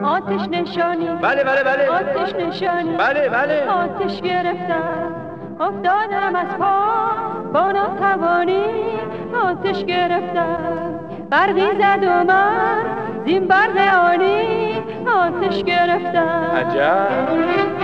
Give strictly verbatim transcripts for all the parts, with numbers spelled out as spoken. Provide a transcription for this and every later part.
آتش نشانی بله بله بله آتش نشانی بله بله آتش گرفتم افتادم از پا با ناتوانی آتش گرفتم برقی زد و من زین برق آنی آتش گرفتم عجب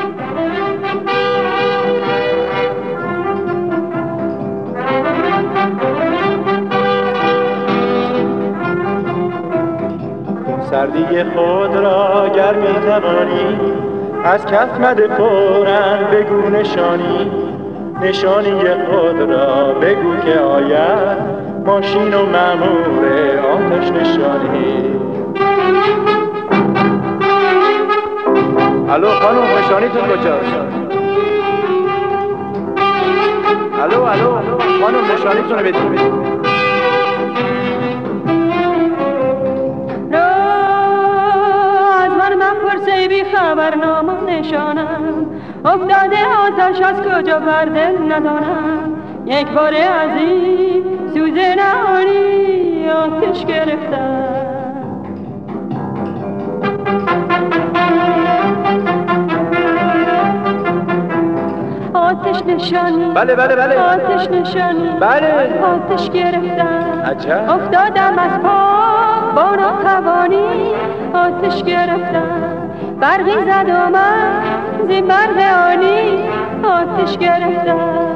سردی خود را گر می‌توانی از کف مده فوراً بگو نشانی نشانی خود را بگو که آید ماشین و مأمور آتش نشانی. الو خانم نشانیتون کجاست؟ الو الو خانم نشانیتون رو بدید. بی خبر نام و نشانم افتاده آتش از کجا بر دل ندانم یک بار از این سوز نهانی آتش گرفتم آتش نشانی بله بله بله آتش نشانی بله آتش گرفتم عجب افتادم از پا با ناتوانی آتش گرفتم برقی زد و من زین برق آنی آتش گرفتم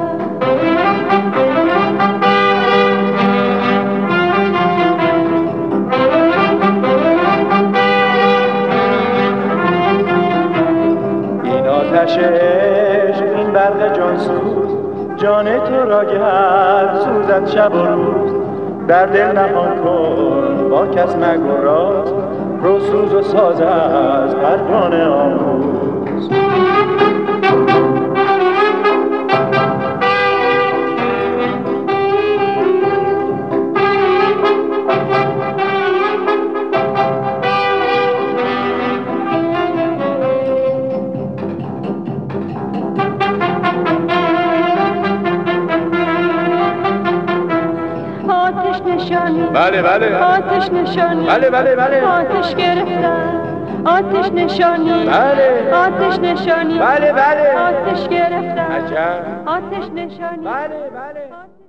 این آتش عشق این برق جانسوز جان تو را گر سوزد شب و روز در دل نهان کن با کس مگو راز رو سوز و ساز از پروانه آموز. بله بله آتش نشانی بله بله بله آتش گرفتم آتش نشانی بله آتش نشانی بله بله آتش گرفتم عجب آتش نشانی بله بله